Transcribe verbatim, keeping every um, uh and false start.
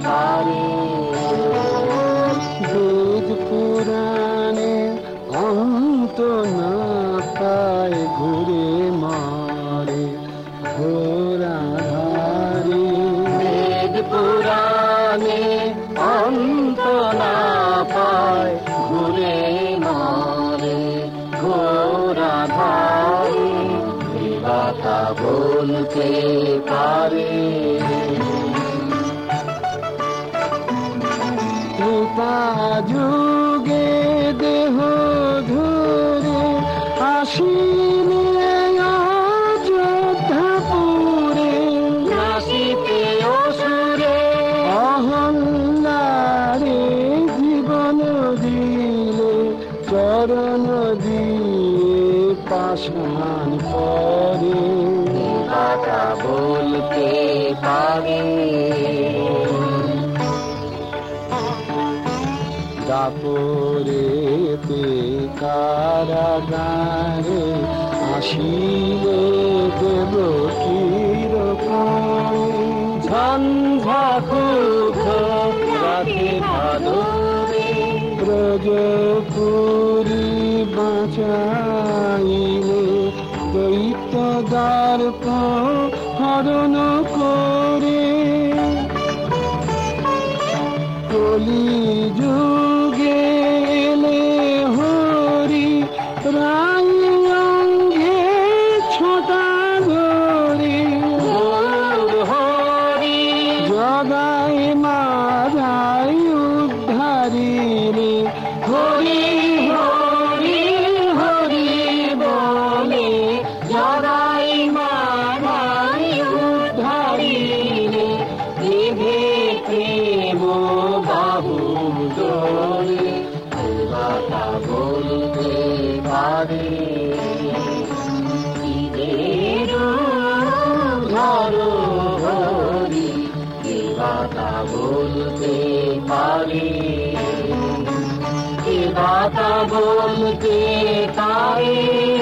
পারে। বেদ পুরাণে অন্ত না পায় ঘুরে মারে ঘোরাধারে। বেদ পুরাণে অন্ত না পায় ঘুরে মারে ঘোরাধারে। কথা বলতে পারে। ত্রেতা যুগে দেহ ধরে আসিলে অযোধ্যাপুরে। নাসিতে অসুরে অহল্লারে জীবন দিলে চরণ দিয়ে পাষাণ পরে। কথা বলতে পারে। দাপরেতে কারাগারে আসিলে দেবকীর প্রাণে। ঝঞ্ঝা খুখ রাতে ভাদরে ব্রজপুরী বাঁচাইলে দৈত্য দর্প হরণ করে। কলি যুগে এলে হরি রাই অঙ্গে ছোটা ধরে। হরি জগাই মারাই উদ্ধারিলে হরি হরি হরি বলে জগাই মারাই উদ্ধারিলে। বিধে প্রেম বাহু দোলে কথা বলতে পারে। ধরো হরি কথা বলতে পারে। কথা বলতে পারে।